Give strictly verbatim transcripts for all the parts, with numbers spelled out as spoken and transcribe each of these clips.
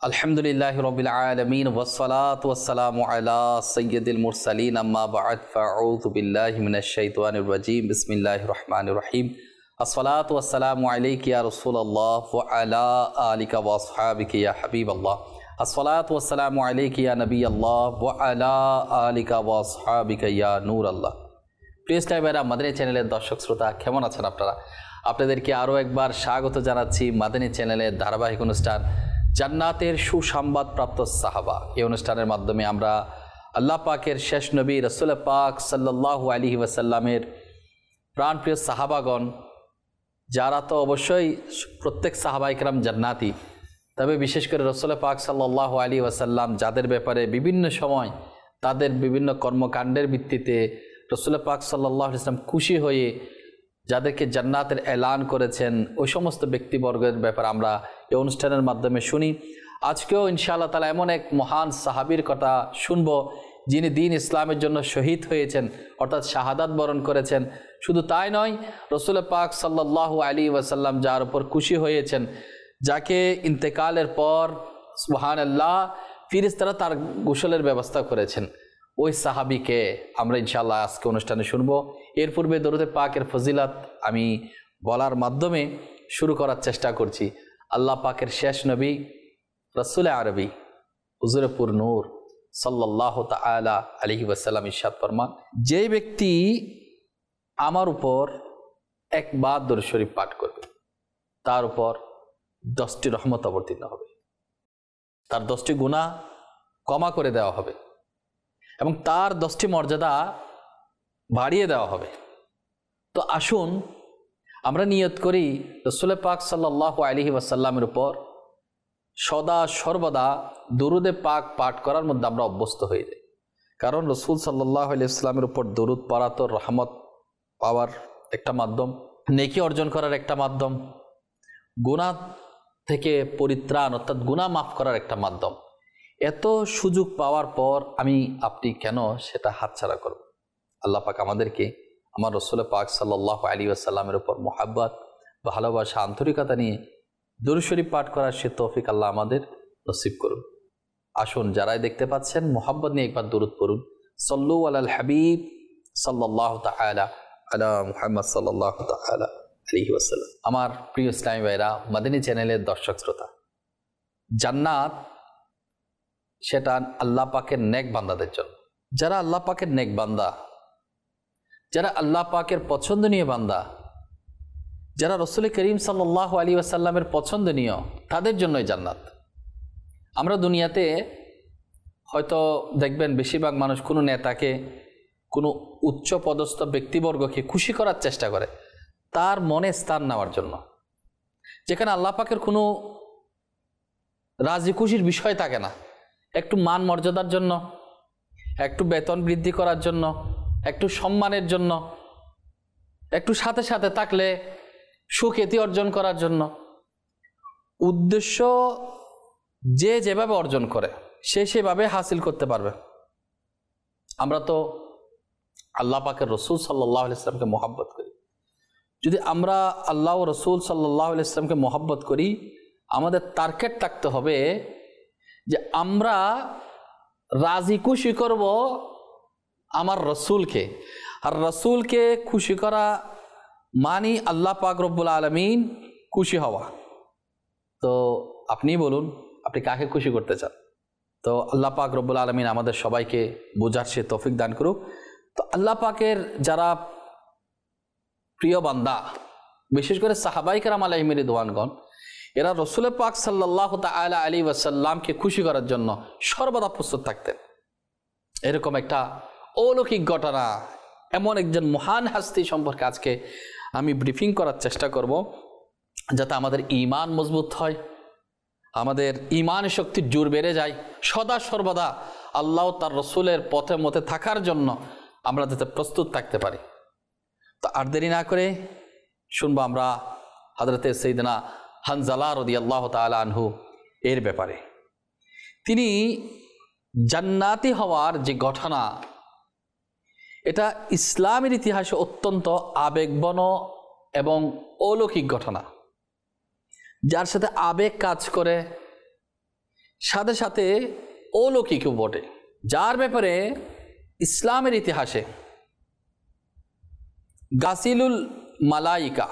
আলহামদুলিল্লাহি রাব্বিল আলামিন ওয়াসসালাতু ওয়াসসালামু আলা সাইয়্যিদিল মুরসালিন আম্মা বা'দ ফাআউযু বিল্লাহি মিনাশ শাইতানির রাজীম বিসমিল্লাহির রহমানির রহিম আসসালাতু ওয়াসসালামু আলাইকা ইয়া রাসূলুল্লাহ ওয়া আলা আলিকা ওয়া আসহাবিকা ইয়া হাবিবাল্লাহ আসসালাতু ওয়াসসালামু আলাইকা ইয়া নবিয়াল্লাহ ওয়া আলা আলিকা ওয়া আসহাবিকা ইয়া নূরাল্লাহ। প্রিয় ইসলামী ভাইরা, মাদানী চ্যানেলের দর্শক শ্রোতা কেমন আছেন আপনারা? আপনাদেরকে আরও একবার স্বাগত জানাচ্ছি মাদানী চ্যানেলের ধারাবাহিক অনুষ্ঠান জান্নাতের সুসংবাদ প্রাপ্ত সাহাবা। এই অনুষ্ঠানের মাধ্যমে আমরা আল্লাহ পাকের শেষ নবী রাসূল পাক সাল্লাল্লাহু আলাইহি ওয়াসাল্লামের প্রাণপ্রিয় সাহাবাগণ, যারা তো অবশ্যই প্রত্যেক সাহাবায়ে কেরাম জান্নাতি, তবে বিশেষ করে রাসূল পাক সাল্লাল্লাহু আলাইহি ওয়াসাল্লাম যাদের ব্যাপারে বিভিন্ন সময় তাদের বিভিন্ন কর্মকাণ্ডের ভিত্তিতে রাসূল পাক সাল্লাল্লাহু আলাইহি ওয়াসাল্লাম খুশি হয়ে যাদেরকে জান্নাতের এলান করেছেন, ওই সমস্ত ব্যক্তিবর্গের ব্যাপারে আমরা এই অনুষ্ঠানের মাধ্যমে শুনি। আজকেও ইনশাআল্লাহ তাআলা এমন এক মহান সাহাবীর কথা শুনব, যিনি দ্বীন ইসলামের জন্য শহীদ হয়েছেন, অর্থাৎ শাহাদাত বরণ করেছেন। শুধু তাই নয়, রাসূল পাক সাল্লাল্লাহু আলাইহি ওয়াসাল্লাম যার উপর খুশি হয়েছেন, যাকে ইন্তেকালের পর সুবহানাল্লাহ ফেরেশতারা তার গোসলের ব্যবস্থা করেছেন, ওই সাহাবীকে আমরা ইনশাআল্লাহ আজকে অনুষ্ঠানে শুনব। এর পূর্বে দরুদে পাকের ফজিলত আমি বলার মাধ্যমে শুরু করার চেষ্টা করছি। আল্লাহ পাকের শেষ নবী রাসূল আরবি হুজুরে পুর নূর সাল্লাল্লাহু তাআলা আলাইহি ওয়াসাল্লাম ইরশাদ ফরমান, যে ব্যক্তি আমার উপর একবার দরুদ শরীফ পাঠ করবে, তার উপর দশটি রহমত অবতীর্ণ হবে, তার দশটি গুনাহ ক্ষমা করে দেওয়া হবে এবং তার দশটি মর্যাদা বাড়িয়ে দেওয়া হবে। তো আসুন আমরা নিয়ত করি রাসূল পাক সাল্লাল্লাহু আলাইহি ওয়াসাল্লামের উপর সদা সর্বদা দরুদে পাক পাঠ করার মধ্যে আমরা অভ্যস্ত হয়ে যাই। কারণ রাসূল সাল্লাল্লাহু আলাইহি ওয়াসাল্লামের উপর দরুদ পড়া তো রহমত পাওয়ার একটা মাধ্যম, নেকি অর্জন করার একটা মাধ্যম, গুনাহ থেকে পরিত্রাণ অর্থাৎ গুনাহ মাফ করার একটা মাধ্যম। এত সুযোগ পাওয়ার পর আমি আপনি কেন সেটা হাতছাড়া করব? আল্লাহ পাক আমাদেরকে আমার রাসূল পাক সাল্লাল্লাহু আলাইহি ওয়াসাল্লামের উপর মুহাব্বত, ভালোবাসা, আন্তরিকতা নিয়ে দরুদ শরীফ পাঠ করার সে তৌফিক আল্লাহ আমাদের নসিব করুন। আসুন যারাই দেখতে পাচ্ছেন মুহাব্বত নিয়ে একবার দরুদ পড়ুন। সাল্লু আলাল হাবিব সাল্লাল্লাহু তাআলা আলা মুহাম্মদ সাল্লাল্লাহু তাআলা আলাইহি ওয়াসাল্লাম। আমার প্রিয় ইসলামী ভাইরা, মাদানী চ্যানেলের দর্শক শ্রোতা, জান্নাত সেটা আল্লাহ পাকের নেক বান্দাদের জন্য। যারা আল্লাহ পাকের নেক বান্দা, যারা আল্লাহ পাকের পছন্দনীয় বান্দা, যারা রাসূল করিম সাল্লাল্লাহু আলাইহি ওয়াসাল্লামের পছন্দনীয়, তাদের জন্যই জান্নাত। আমরা দুনিয়াতে হয়তো দেখবেন বেশিরভাগ মানুষ কোনো নেতাকে, কোনো উচ্চ পদস্থ ব্যক্তিবর্গকে খুশি করার চেষ্টা করে তার মনে স্থান নেওয়ার জন্য, যেখানে আল্লাহ পাকের কোনো রাজি খুশির বিষয় থাকে না। একটু মান মর্যাদার জন্য, একটু বেতন বৃদ্ধি করার জন্য, একটু সম্মানের জন্য, একটু সাথে সাথে থাকলে সুখ্যাতি অর্জন করার জন্য, উদ্দেশ্য যে যেভাবে অর্জন করে সে সেভাবে হাসিল করতে পারবে। আমরা তো আল্লাহ পাকের রাসূল সাল্লাল্লাহু আলাইহি ওয়াসাল্লামকে মহব্বত করি। যদি আমরা আল্লাহ ও রাসূল সাল্লাল্লাহু আলাইহি ওয়াসাল্লামকে মহব্বত করি, আমাদের টার্গেট থাকতে হবে যে আমরা রাজি খুশি করব আমার রসুলকে। আর রসুলকে খুশি করা মানি আল্লাহ পাক রব্বুল আলামিন খুশি হওয়া। তো আপনি বলুন, আপনি কাকে খুশি করতে চান? তো আল্লাহ পাক রব্বুল আলামিন আমাদের সবাইকে বোঝার সে তৌফিক দান করুক। তো আল্লাহ পাকের যারা প্রিয় বান্দা, বিশেষ করে সাহাবায়ে কেরাম আলাইহিম রিদওয়ানগণ, এরা রাসূল পাক সাল্লাল্লাহু তাআলা আলাইহি ওয়াসাল্লামকে খুশি করার জন্য সর্বদা প্রস্তুত থাকতেন। এরকম একটা অলৌকিক ঘটনা, এমন একজন মহান হাস্তি সম্পর্কে আজকে আমি ব্রিফিং করার চেষ্টা করব, যাতে আমাদের ঈমান মজবুত হয়, আমাদের ঈমান শক্তির জোর বেড়ে যায়, সদা সর্বদা আল্লাহ তার রসুলের পথে মতে থাকার জন্য আমরা যাতে প্রস্তুত থাকতে পারি। তো আর দেরি না করে শুনবো আমরা হযরতে সাইয়েদনা হানজালা রাদিয়াল্লাহু তাআলা আনহু এর ব্যাপারে। তিনি জান্নাতি হওয়ার যে ঘটনা, এটা ইসলামের ইতিহাসে অত্যন্ত আবেগবন এবং অলৌকিক ঘটনা। যার সাথে আবেগ কাজ করে সাথে সাথে অলৌকিকও বটে, যার ব্যাপারে ইসলামের ইতিহাসে গাসিলুল মালাইকা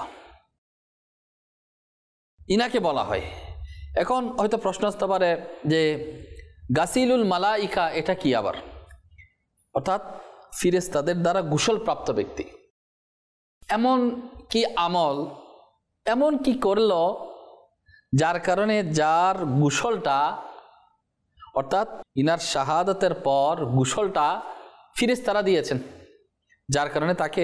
ইনাকে বলা হয়। এখন হয়তো প্রশ্ন আসতে পারে যে গাসিলুল মালাইকা এটা কি আবার? অর্থাৎ ফিরেশতাদের দ্বারা গোসলপ্রাপ্ত ব্যক্তি। এমন কি আমল, এমন কি করল যার কারণে যার গোসলটা, অর্থাৎ ইনার শাহাদাতের পর গোসলটা ফিরেশতারা দিয়েছেন, যার কারণে তাকে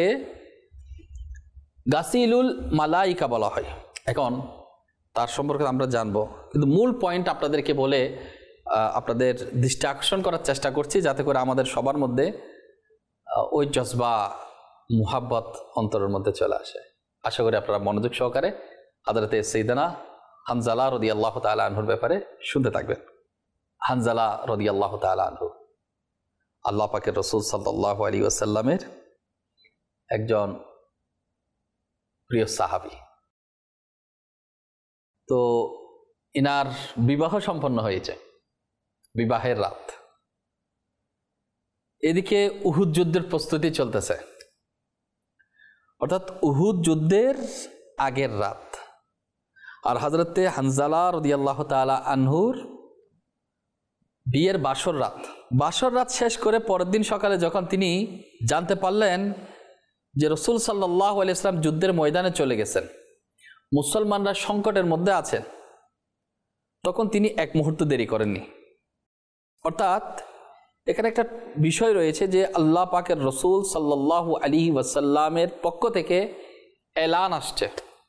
গাসিলুল মালাইকা বলা হয়। এখন তার সম্পর্কে আমরা জানবো, কিন্তু মূল পয়েন্ট আপনাদেরকে বলে আপনাদের দৃষ্টি আকর্ষণ করার চেষ্টা করছি, যাতে করে আমাদের সবার মধ্যে ওই জজবা মুহাব্বত অন্তরের মধ্যে চলে আসে। আশা করি আপনারা মনোযোগ সহকারে হযরতে সাইয়েদনা হানজালা রাদিয়াল্লাহু তাআলা আনহুর ব্যাপারে শুনতে থাকবেন। হানজালা রাদিয়াল্লাহু তাআলা আনহু আল্লাহ পাকের রাসূল সাল্লাল্লাহু আলাইহি ওয়াসাল্লামের একজন প্রিয় সাহাবী। তো ইনার বিবাহ সম্পন্ন হয়েছে, বিবাহের রাত। এদিকে উহুদ যুদ্ধের প্রস্তুতি চলতেছে, অর্থাৎ উহুদ যুদ্ধের আগের রাত। আর হযরতে হানজালা রাদিয়াল্লাহু তাআলা আনহুর বিয়ের বাসর রাত। বাসর রাত শেষ করে পরের দিন সকালে যখন তিনি জানতে পারলেন যে রাসূল সাল্লাল্লাহু আলাইহি ওয়াসাল্লাম যুদ্ধের ময়দানে চলে গেছেন, মুসলমানরা সংকটের মধ্যে আছেন, তখন তিনি এক মুহূর্ত দেরি করেননি। অর্থাৎ এখানে একটা বিষয় রয়েছে যে আল্লাহ পাকের রাসূল সাল্লাল্লাহু আলাইহি ওয়াসাল্লামের পক্ষ থেকে এলান আসছে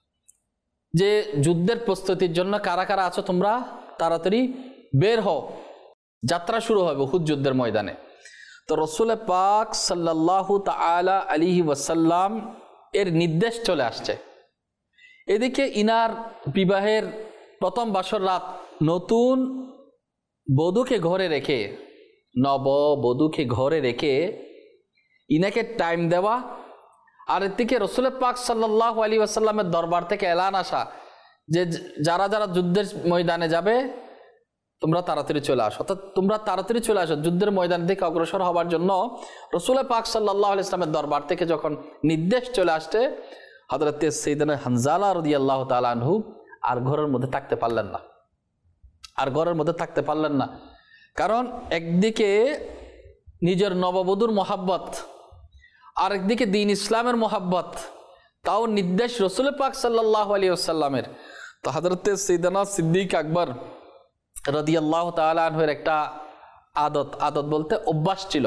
যে যুদ্ধের প্রস্তুতির জন্য কারা কারা আছো তোমরা তাড়াতাড়ি বের হও, যাত্রা শুরু হবে উহুদ যুদ্ধের ময়দানে। তো রাসূল পাক সাল্লাল্লাহু তাআলা আলাইহি ওয়াসাল্লাম এর নির্দেশ চলে আসছে। এদিকে ইনার বিবাহের প্রথম বাসর রাত, নতুন বধূকে ঘরে রেখে, নব বধূকে ঘরে রেখে ইনাকে টাইম দেওয়া, আর এদিকে রাসূল পাক সাল্লাল্লাহু আলাইহি ওয়াসাল্লামের দরবার থেকে এলান আসা যে যারা যারা যুদ্ধের ময়দানে যাবে তোমরা তাড়াতাড়ি চলে আসো, অর্থাৎ তোমরা তাড়াতাড়ি চলে আসো যুদ্ধের ময়দান থেকে অগ্রসর হওয়ার জন্য রাসূল পাক সাল্লাল্লাহু আলাইহি ওয়াসাল্লামের দরবার থেকে যখন নির্দেশ চলে আসছে, হযরতে সাইয়েদনা হানজালা রাদিয়াল্লাহু তাআলা আনহু আর ঘরের মধ্যে থাকতে পারলেন না, আর ঘরের মধ্যে থাকতে পারলেন না। কারণ একদিকে নিজের নববধূর মহাব্বত, আর একদিকে দ্বীন ইসলামের মহাব্বত, তাও নির্দেশ রাসূল পাক সাল্লাল্লাহু আলাইহি ওয়াসাল্লামের। তো হযরতে সাইয়েদনা সিদ্দিক আকবর রাদিয়াল্লাহু তাআলা আনহুর একটা আদত, আদত বলতে অভ্যাস ছিল।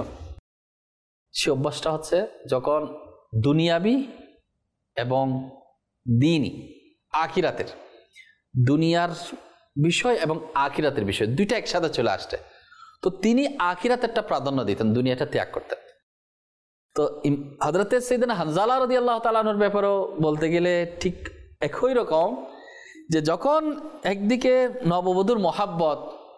সে অভ্যাসটা হচ্ছে যখন দুনিয়াবি এবং দ্বীনি আখিরাতের, দুনিয়ার বিষয় এবং আখিরাতের বিষয় দুইটা একসাথে চলে আসছে, তো তিনি আখিরাতেরটা প্রাধান্য দিতেন, দুনিয়াটা ত্যাগ করতেন। তো হযরতে সাইয়েদনা হানজালা রাদিয়াল্লাহু তাআলা আনহুর ব্যাপারেও বলতে গেলে ঠিক একই রকম, যে যখন একদিকে নববধূর মহাব্বত,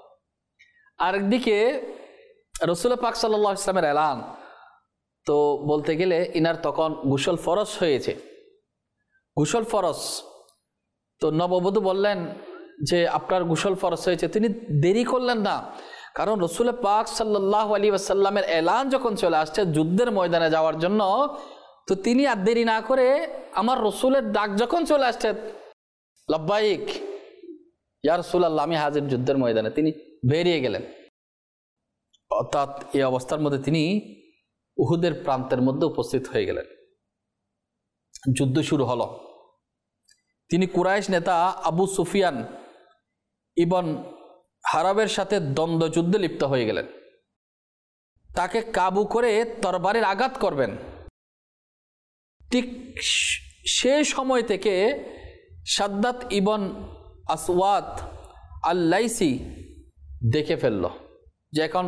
আরেকদিকে রাসূল পাক সাল্লাল্লাহু আলাইহি ওয়াসাল্লামের এলান, তো বলতে গেলে ইনার তখন গোসল ফরজ হয়েছে, গোসল ফরজ। তো নববধূ বললেন যে আপনার গোসল ফরজ হয়েছে, তিনি দেরি করলেন না, কারণ রাসূল পাক সাল্লাল্লাহু আলাইহি ওয়াসাল্লামের এলান যখন চলে আসছে যুদ্ধের ময়দানে যাওয়ার জন্য, তো তিনি আর দেরি না করে আমার রাসূলের ডাক যখন চলে আসছে, লব্বাইক ইয়া রাসূলুল্লাহ, আমি হাজির যুদ্ধের ময়দানে, তিনি বেরিয়ে গেলেন। অর্থাৎ এই অবস্থার মধ্যে তিনি উহুদের প্রান্তের মধ্যে উপস্থিত হয়ে গেলেন। যুদ্ধ শুরু হলো। তিনি কুরাইশ নেতা আবু সুফিয়ান ইবন হারাবের সাথে দ্বন্দ্ব যুদ্ধে লিপ্ত হয়ে গেলেন। তাকে কাবু করে তরবারির আঘাত করবেন। ঠিক সেই সময় থেকে শাদ্দাত ইবন আসওয়াদ আল-লাইসি দেখে ফেলল যে এখন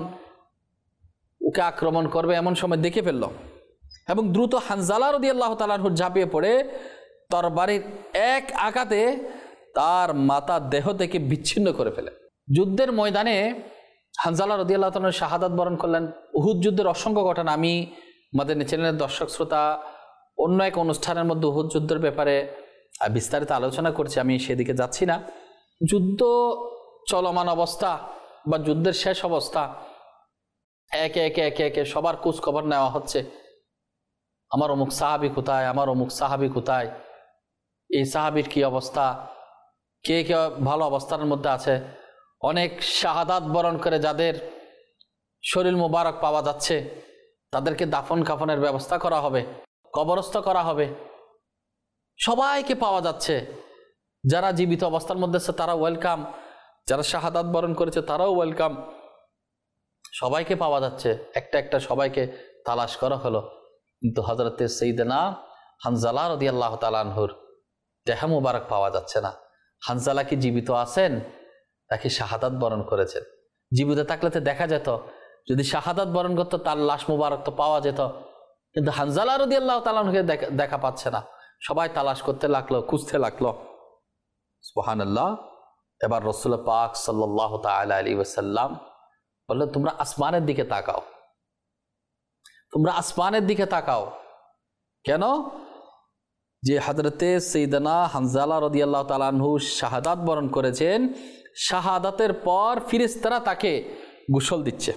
ওকে আক্রমণ করবে, এমন সময় দেখে ফেলল এবং দ্রুত হানজালা রাদিয়াল্লাহু তাআলা আনহু ঝাঁপিয়ে পড়ে তরবারির এক আঘাতে তার মাথা দেহ থেকে বিচ্ছিন্ন করে ফেলে। যুদ্ধের ময়দানে হানজালা রাদিয়াল্লাহু তাআলা শাহাদাত বরণ করলেন। উহুদ যুদ্ধের অসংখ্য ঘটনা আমি আমাদের চ্যানেলের দর্শক শ্রোতা অন্য এক অনুষ্ঠানের মধ্যে উহুদ যুদ্ধের ব্যাপারে বিস্তারিত আলোচনা করছি, আমি সেদিকে যাচ্ছি না। যুদ্ধ চলমান অবস্থা, বা যুদ্ধের শেষ অবস্থা, একে একে একে একে সবার খোঁজ খবর নেওয়া হচ্ছে, আমার অমুক সাহাবি কোথায়, আমার অমুক সাহাবি কোথায়, এই সাহাবির কি অবস্থা, কে কে ভালো অবস্থার মধ্যে আছে। অনেক শাহাদাত বরণ করে যাদের শরীর মুবারক পাওয়া যাচ্ছে, তাদেরকে দাফন কাফনের ব্যবস্থা করা হবে, কবরস্থ করা হবে। সবাইকে পাওয়া যাচ্ছে, যারা জীবিত অবস্থার মধ্যে আছে তারা ওয়েলকাম, যারা শাহাদাত বরণ করেছে তারাও ওয়েলকাম, সবাইকে পাওয়া যাচ্ছে। একটা একটা সবাইকে তালাশ করা হলো, কিন্তু হযরতে সাইয়েদনা হানজালা রাদিয়াল্লাহু তাআলা আনহুর দেহ মুবারক পাওয়া যাচ্ছে না। হানজালা কি জীবিত আছেন নাকি শাহাদাত বরণ করেছেন? জীবিত থাকলে তো দেখা যেত, যদি শাহাদাত বরণ করতো তার লাশ মুবারক তো পাওয়া যেত, কিন্তু হানজালা রাদিয়াল্লাহু তাআলা আনহুকে দেখা পাচ্ছে না। সবাই তালাশ করতে লাগলো, খুঁজতে লাগলো। সুবহানাল্লাহ। এবার রাসূল পাক সাল্লাল্লাহু তাআলা আলাইহি ওয়াসাল্লাম বললেন, তোমরা আসমানের দিকে তাকাও, তোমরা আসমানের দিকে তাকাও। কেন? যে হযরতে সাইয়েদনা হানজালা রাদিয়াল্লাহু তাআলা আনহু শাহাদাত বরণ করেছেন, শাহাদাতের পর ফেরেশতারা তাকে গোসল দিচ্ছে।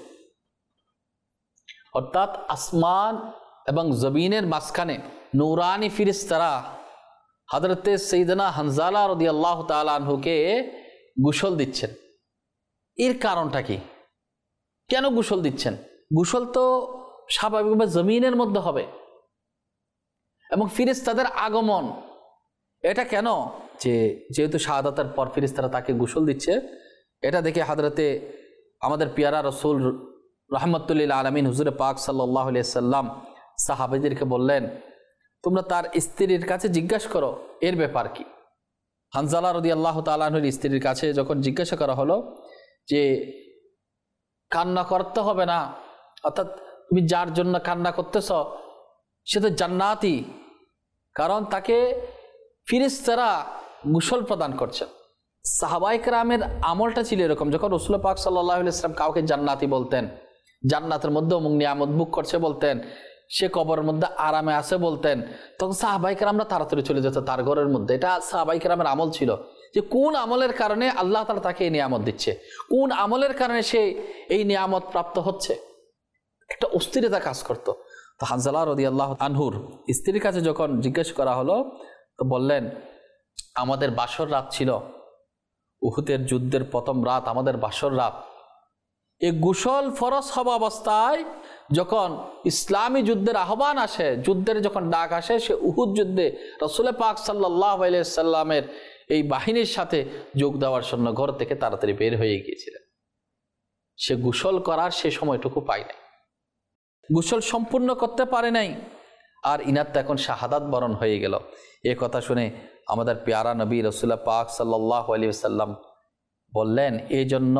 অর্থাৎ আসমান এবং জমিনের মাঝখানে নূরানি ফেরেশতারা হযরতে সাইয়েদনা হানজালা রাদিয়াল্লাহু তাআলা আনহুকে গোসল দিচ্ছেন। এর কারণটা কি? কেন গোসল দিচ্ছেন? গোসল তো স্বাভাবিকভাবে জমিনের মধ্যে হবে, এবং ফেরেশতাদের আগমন এটা কেন? যে যেহেতু শাহাদাতের পর ফেরেশতারা তাকে গোসল দিচ্ছে, এটা দেখে হযরতে আমাদের পিয়ারা রাসূল রাহমাতুল লিল আলামিন হুজুরে পাক সাল্লাল্লাহু আলাইহি সাল্লাম সাহাবীদেরকে বললেন, তোমরা তার স্ত্রীর কাছে জিজ্ঞাসা করো এর ব্যাপার কি। হানজালা রাদিয়াল্লাহু তাআলা আনহুর স্ত্রীর কাছে যখন জিজ্ঞাসা করা হলো যে কান্না করতে হবে না, অর্থাৎ তুমি যার জন্য কান্না করতেছ সে তো জান্নাতি, কারণ তাকে ফেরেশতারা গোসল প্রদান করছেন। সাহাবায়ে কেরামের আমলটা ছিল এরকম, যখন রাসূল পাক সাল্লাল্লাহু আলাইহি ওয়াসাল্লাম কাউকে জান্নাতি বলতেন, জান্নাতের মধ্যে অমুক নিয়ামত ভোগ করছে বলতেন, সে কবরের মধ্যে আরামে আছে বলতেন, তখন সাহাবায়ে কেরামরা তাড়াতাড়ি চলে যেত তার ঘরের মধ্যে। এটা সাহাবায়ে কেরামের আমল ছিল, যে কোন আমলের কারণে আল্লাহ তাআলা তাকে এই নিয়ামত দিচ্ছে, কোন আমলের কারণে সে এই নিয়ামত প্রাপ্ত হচ্ছে, একটা অস্থিরতা কাজ করতো। তো হানজালা রাদিয়াল্লাহু আনহুর স্ত্রীর কাছে যখন জিজ্ঞেস করা হলো, তো বললেন, আমাদের বাসর রাত ছিল, উহুদের যুদ্ধের প্রথম রাত আমাদের বাসর রাত। এই গোসল ফরজ হওয়া অবস্থায় যখন ইসলামী যুদ্ধের আহ্বান আসে, যুদ্ধের যখন ডাক আসে, সে উহুদ যুদ্ধে রাসূল পাক সাল্লাল্লাহু আলাইহি সাল্লামের এই বাহিনীর সাথে যোগ দেওয়ার জন্য ঘর থেকে তাড়াতাড়ি বের হয়ে গিয়েছিলেন। সে গোসল করার সে সময়টুকু পায় নাই, গোসল সম্পূর্ণ করতে পারে নাই, আর ইনার তো এখন শাহাদাত বরণ হয়ে গেল। এ কথা শুনে আমাদের প্যারা নবী রাসূল পাক সাল্লাল্লাহু আলাইহি ওয়াসাল্লাম বললেন, এই জন্য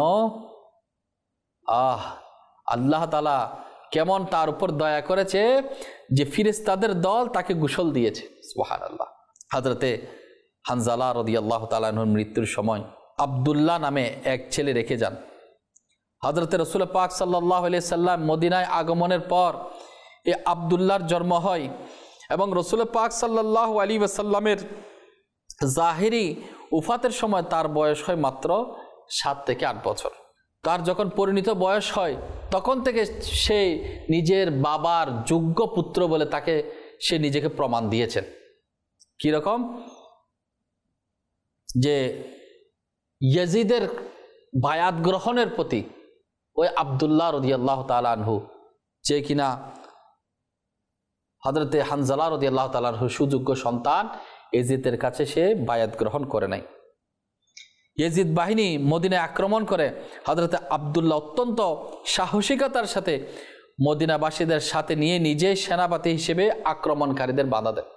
আহ আল্লাহ তাআলা কেমন তার উপর দয়া করেছে যে ফেরেশতাদের দল তাকে গোসল দিয়েছে। সুবহানাল্লাহ। হযরতে হানজালা রাদিয়াল্লাহু তাআলা আনহুর মৃত্যুর সময় আব্দুল্লাহ নামে এক ছেলে রেখে যান। হযরতে রাসূল পাক সাল্লাল্লাহু আলাইহি সাল্লাম মদিনায় আগমনের পর এই আব্দুল্লাহর জন্ম হয়, এবং রাসূল পাক সাল্লাল্লাহু আলাইহি ওয়াসাল্লামের জাহিরি উফাতের সময় তার বয়স হয় মাত্র সাত থেকে আট বছর। তার যখন পরিণত বয়স হয় তখন থেকে সে নিজের বাবার যোগ্য পুত্র বলে তাকে সে নিজেকে প্রমাণ দিয়েছেন। কিরকম? যে ইয়াজিদের বায়াত গ্রহণের প্রতি ওই আব্দুল্লাহ রাদিয়াল্লাহু তাআলা আনহু, যে কিনা হযরতে হানজালা রাদিয়াল্লাহু তাআলা আনহু সুযোগ্য সন্তান, ইয়াজিদের কাছে সে বায়াত গ্রহণ করে নাই। ইয়াজিদ বাহিনী মদিনায় আক্রমণ করে, হযরতে আব্দুল্লাহ অত্যন্ত সাহসিকতার সাথে মদিনাবাসীদের সাথে নিয়ে নিজে সেনাপতি হিসেবে আক্রমণকারীদের বাধা দেয়।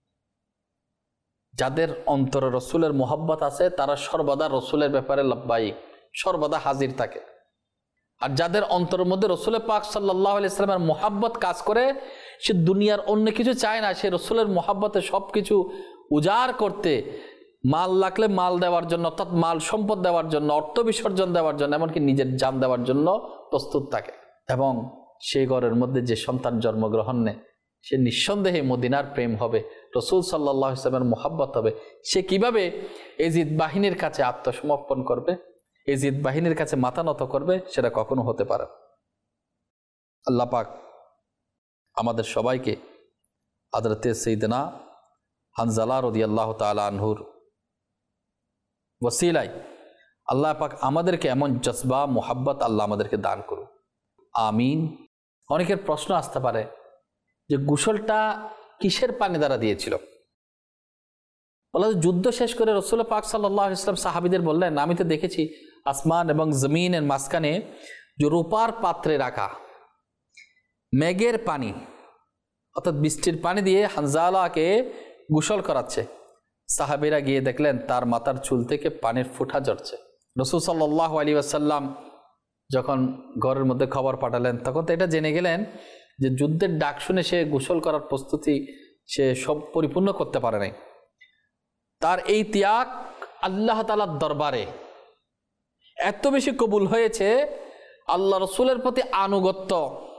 যাদের অন্তরে রসুলের মোহাব্বত আছে তারা সর্বদা রসুলের ব্যাপারে লাব্বাইক, সর্বদা হাজির থাকে। আর যাদের অন্তরের মধ্যে রসুল পাক সাল্লাল্লাহু আলাইহি সাল্লামের মোহাব্বত কাজ করে, সে দুনিয়ার অন্য কিছু চায় না, সে রসুলের মোহাব্বতে সব কিছু উজাড় করতে, মাল লাগলে মাল দেওয়ার জন্য, অর্থাৎ মাল সম্পদ দেওয়ার জন্য, অর্থ বিসর্জন দেওয়ার জন্য, এমনকি নিজের জান দেওয়ার জন্য প্রস্তুত থাকে। এবং সেই ঘরের মধ্যে যে সন্তান জন্মগ্রহণ নেয় সে নিঃসন্দেহে মদিনার প্রেম হবে, রসুল সাল্লাল্লাহু আলাইহি সাল্লামের মোহাব্বত হবে। সে কিভাবে ইয়াজিদ বাহিনীর কাছে আত্মসমর্পণ করবে এই জিদ বাহিনীর কাছে মাথা নত করবে, সেটা কখনো হতে পারে। আল্লাহ পাক আমাদের সবাইকে হযরতে সাইয়েদনা হানজালা রাদিয়াল্লাহু তাআলা আনহুর ওসিলায় আল্লাহ পাক আমাদেরকে এমন জজবা মোহাব্বত আল্লাহ আমাদেরকে দান করুন, আমিন। অনেকের প্রশ্ন আসতে পারে যে গোসলটা কিসের পানি দ্বারা দিয়েছিল? বলা, যুদ্ধ শেষ করে রাসূল পাক সাল্লাল্লাহু আলাইহি ওয়াসাল্লাম সাহাবীদের বললেন, আমি তো দেখেছি আসমান এবং জমিনের মাঝখানে যে রূপার পাত্রে রাখা মেঘের পানি অর্থাৎ বৃষ্টির পানি দিয়ে হানজালাকে গোসল করাচ্ছে। সাহাবীরা গিয়ে দেখলেন তার মাথার চুল থেকে পানির ফোঁটা ঝরছে। রাসূল সাল্লাল্লাহু আলাইহি ওয়াসাল্লাম যখন ঘরের মধ্যে খবর পাঠালেন, তখন তো এটা জেনে গেলেন যে যুদ্ধের ডাক শুনে সে গোসল করার প্রস্তুতি সে সব পরিপূর্ণ করতে পারে নাই। তার এই ত্যাগ আল্লাহ তাআলার দরবারে এত বেশি কবুল হয়েছে, আল্লাহ রসুলের প্রতি আনুগত্য,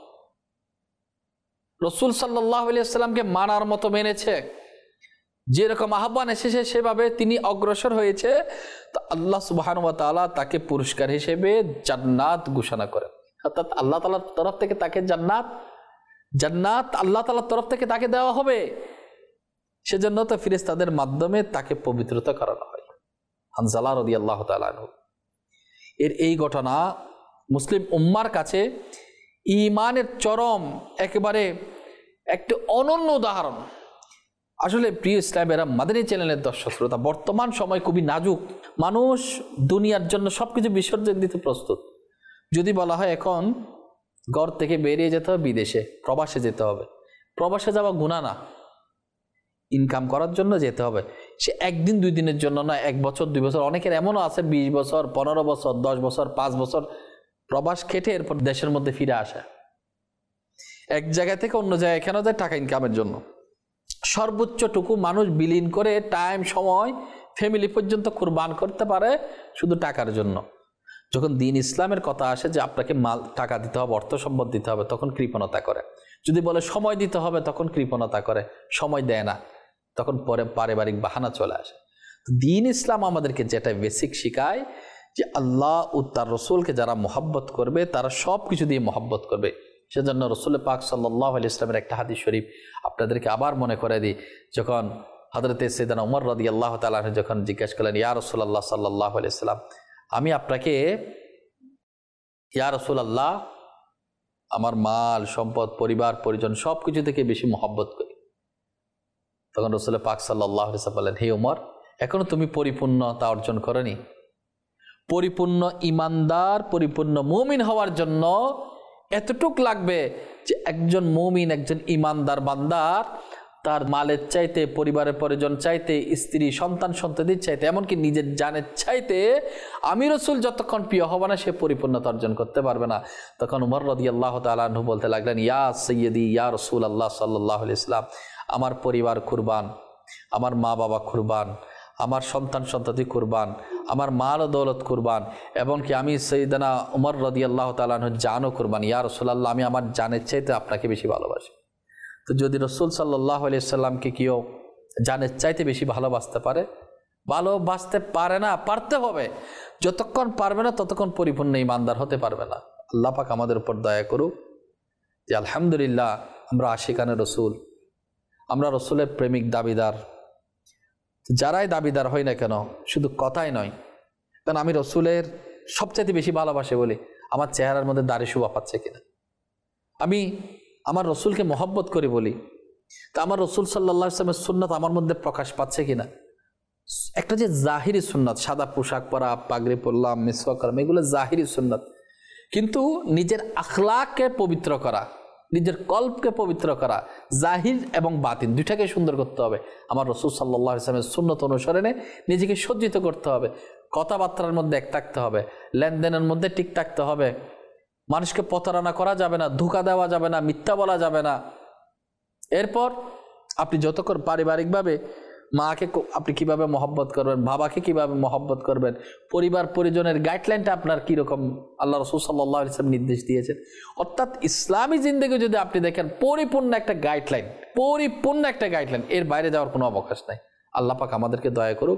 রসুল সাল্লাল্লাহু আলাইহি ওয়াসাল্লামকে মানার মতো মেনেছে, যেরকম আহ্বান এসেছে সেভাবে তিনি অগ্রসর হয়েছে। তো আল্লাহ সুবহানাহু ওয়া তাআলা তাকে পুরস্কার হিসেবে জান্নাত ঘোষণা করেন। অর্থাৎ আল্লাহ তাআলার তরফ থেকে তাকে জান্নাত জান্নাত আল্লাহ তাআলার তরফ থেকে তাকে দেওয়া হবে। সেজন্য তো ফেরেশতাদের মাধ্যমে তাকে পবিত্রতা করানো হয়। হানজালা রাদিয়াল্লাহু তাআলা আনহু এর এই ঘটনা মুসলিম উম্মার কাছে ঈমানের চরম একেবারে একটি অনন্য উদাহরণ। আসলে প্রিয় ইসলামেরা, মাদানী চ্যানেলের দর্শক শ্রোতা, বর্তমান সময় খুবই নাজুক। মানুষ দুনিয়ার জন্য সবকিছু বিসর্জন দিতে প্রস্তুত। যদি বলা হয় এখন ঘর থেকে বেরিয়ে যেতে হবে বিদেশে, প্রবাসে যেতে হবে, প্রবাসে যাওয়া গুনাহ না, ইনকাম করার জন্য যেতে হবে। সে একদিন দুই দিনের জন্য না, এক বছর দুই বছর, অনেকের এমনও আছে বিশ বছর পনেরো বছর দশ বছর পাঁচ বছর প্রবাস খেটে এরপর দেশের মধ্যে ফিরে আসে। এক জায়গা থেকে অন্য জায়গায় কেন যায়? টাকা ইনকামের জন্য। সর্বোচ্চটুকু মানুষ বিলীন করে টাইম, সময়, ফ্যামিলি পর্যন্ত কুরবান করতে পারে শুধু টাকার জন্য। যখন দ্বীন ইসলামের কথা আসে যে আপনাকে মাল টাকা দিতে হবে, অর্থ সম্পদ দিতে হবে, তখন কৃপণতা করে। যদি বলে সময় দিতে হবে, তখন কৃপণতা করে, সময় দেয় না, তখন পরে পারিবারিক বাহানা চলে আসে। দ্বীন ইসলাম আমাদেরকে যেটা বেসিক শিখায় যে আল্লাহ ও তার রসুলকে যারা মহব্বত করবে তারা সব কিছু দিয়ে মহব্বত করবে। সেজন্য রসুল পাক সাল্লাল্লাহু আলাইহি ওয়াসাল্লামের একটা হাদিস শরীফ আপনাদেরকে আবার মনে করে দিই। যখন হযরতে সাইয়েদনা উমর রাদিয়াল্লাহু তাআলা যখন জিজ্ঞাসা করলেন, ইয়া রাসূলুল্লাহ সাল্লাল্লাহু আলাইহি ওয়াসাল্লাম, আমি আপনাকে ইয়া রাসূলুল্লাহ আমার মাল সম্পদ পরিবার পরিজন সব কিছু থেকে বেশি মহব্বত করি। তখন রসুল পাক সাল্লাল্লাহু আলাইহি ওয়াসাল্লাম বললেন, হে উমর, এখনো তুমি পরিপূর্ণতা অর্জন করনি। পরিপূর্ণ ইমানদার, পরিপূর্ণ মুমিন হওয়ার জন্য এতটুক লাগবে যে একজন মুমিন, একজন ইমানদার বান্দার তার মালের চাইতে, পরিবারের পরিজন চাইতে, স্ত্রী সন্তান সন্ততির চাইতে, এমনকি নিজের জানের চাইতে আমি রসুল যতক্ষণ প্রিয় হব না, সে পরিপূর্ণতা অর্জন করতে পারবে না। তখন উমর রাদিয়াল্লাহু তাআলা আনহু বলতে লাগলেন, ইয়া সাইয়্যিদি ইয়া রাসূলুল্লাহ সাল্লাল্লাহু আলাইহি ওয়াসাল্লাম, আমার পরিবার কুরবান, আমার মা বাবা কুরবান, আমার সন্তান সন্ততি কুরবান, আমার মাল ও দৌলত কুরবান, এবং কি আমি সাইয়েদনা উমর রাদিয়াল্লাহু তাআলা আনহু জানও কুরবান। ইয়া রাসূলুল্লাহ, আমি আমার জানের চাইতে আপনাকে বেশি ভালোবাসি। তো যদি রসুল সাল্লাল্লাহু আলাইহি ওয়াসাল্লামকে কেউ জানের চাইতে বেশি ভালোবাসতে পারে, ভালোবাসতে পারে না, পারতে হবে। যতক্ষণ পারবে না ততক্ষণ পরিপূর্ণ ইমানদার হতে পারবে না। আল্লাহ পাক আমাদের উপর দয়া করুক যে আলহামদুলিল্লাহ আমরা আশিকানে রসুল, আমরা রসুলের প্রেমিক দাবিদার। যারাই দাবিদার হই না কেন, শুধু কথাই নয়, কারণ আমি রসুলের সবচাইতে বেশি ভালোবাসে বলি আমার চেহারার মধ্যে দাড়ি শোভা পাচ্ছে কিনা, আমি আমার রসুলকে মহব্বত করি বলি তা আমার রসুল সাল্লাল্লাহু আলাইহি ওয়াসাল্লামের সুন্নাত আমার মধ্যে প্রকাশ পাচ্ছে কিনা। একটা যে জাহিরি সুন্নাত, সাদা পোশাক পরা, পাগড়ি পরলাম, মিসওয়াক করা, এগুলো জাহিরি সুন্নাত, কিন্তু নিজের আখলাককে পবিত্র করা, নিজের কল্পকে পবিত্র করা, জাহির এবং বাতিন দুইটাকে সুন্দর করতে হবে। আমার রসুল সাল্লাল্লাহু আলাইহি ওয়াসাল্লামের সুন্নত অনুসরণে নিজেকে সজ্জিত করতে হবে, কথাবার্তার মধ্যে এক থাকতে হবে, লেনদেনের মধ্যে ঠিক থাকতে হবে, মানুষকে প্রতারণা করা যাবে না, ধোঁকা দেওয়া যাবে না, মিথ্যা বলা যাবে না। এরপর আপনি যতক্ষণ পারিবারিকভাবে মাকে আপনি কিভাবে মহব্বত করবেন, বাবাকে কিভাবে মহব্বত করবেন, পরিবার পরিজনের গাইডলাইনটা আপনার কীরকম আল্লাহ রসুল সাল্লাল্লাহু আলাইহি ওয়াসাল্লাম নির্দেশ দিয়েছেন। অর্থাৎ ইসলামী জিন্দেগি যদি আপনি দেখেন পরিপূর্ণ একটা গাইডলাইন, পরিপূর্ণ একটা গাইডলাইন, এর বাইরে যাওয়ার কোনো অবকাশ নাই। আল্লাহ পাক আমাদেরকে দয়া করুক,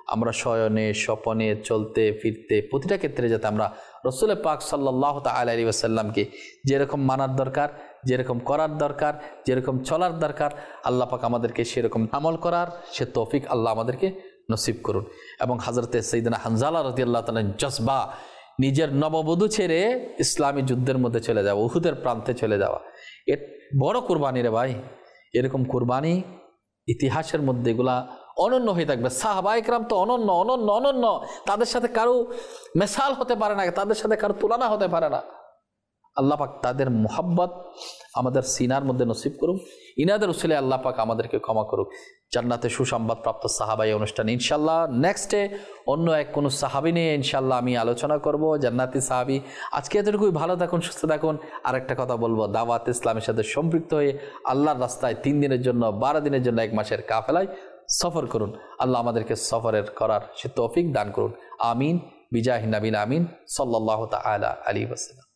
আমরা শয়নে স্বপনে চলতে ফিরতে প্রতিটা ক্ষেত্রে যাতে আমরা রসুল পাক সাল্লাল্লাহু তাআলা আলাইহি ওয়াসাল্লামকে যেরকম মানার দরকার, যেরকম করার দরকার, যেরকম চলার দরকার, আল্লাহ পাক আমাদেরকে সেরকম আমল করার সে তৌফিক আল্লাহ আমাদেরকে নসিব করুন। এবং হযরতে সাইয়েদনা হানজালা রাদিয়াল্লাহু তাআলা জজবা, নিজের নববধূ ছেড়ে ইসলামী যুদ্ধের মধ্যে চলে যাওয়া, উহুদের প্রান্তে চলে যাওয়া, এ বড় কুরবানি রে ভাই। এরকম কুরবানি ইতিহাসের মধ্যে এগুলা অনন্য হয়ে থাকবে। সাহাবায়ে কেরাম তো অনন্য অনন্য অনন্য, তাদের সাথে কারো মেসাল হতে পারে না, তাদের সাথে কারো তুলনা হতে পারে না। আল্লাহ পাক তাদের মোহাব্বত আমাদের সিনার মধ্যে নসিব করুন। ইনাদের উসিলে আল্লাহ পাক আমাদেরকে ক্ষমা করুক। জান্নাতে সুসংবাদ প্রাপ্ত সাহাবাই অনুষ্ঠান ইনশাল্লাহ নেক্সটে অন্য এক কোনো সাহাবি নিয়ে ইনশাল্লাহ আমি আলোচনা করব, জান্নাতি সাহাবি। আজকে এতটুকুই, ভালো থাকুন, সুস্থ থাকুন। আর একটা কথা বলবো, দাওয়াত ইসলামের সাথে সম্পৃক্ত হয়ে আল্লাহর রাস্তায় তিন দিনের জন্য বারো দিনের জন্য এক মাসের কাফেলায় সফর করুন। আল্লাহ আমাদেরকে সফরের করার সে তৌফিক দান করুন। আমিন বিজাহি নবীনা আমিন সাল্লাল্লাহু তাআলা আলাইহি ওয়াসাল্লাম।